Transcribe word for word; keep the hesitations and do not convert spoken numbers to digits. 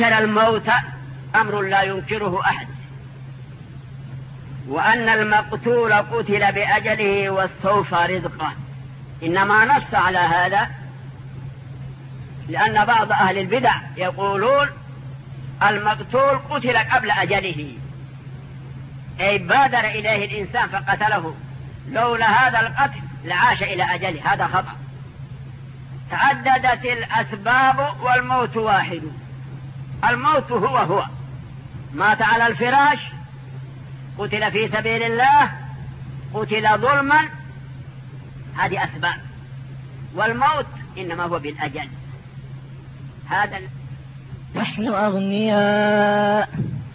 الموت أمر لا ينكره أحد، وأن المقتول قتل بأجله واستوفى رزقه، إنما نص على هذا لأن بعض أهل البدع يقولون المقتول قتل قبل أجله، أي بادر إليه الإنسان فقتله، لولا هذا القتل لعاش إلى أجله. هذا خطأ. تعددت الأسباب والموت واحد. الموت هو هو، مات على الفراش، قتل في سبيل الله، قتل ظلما، هذه أسباب، والموت إنما هو بالأجل. هذا نحن أغنياء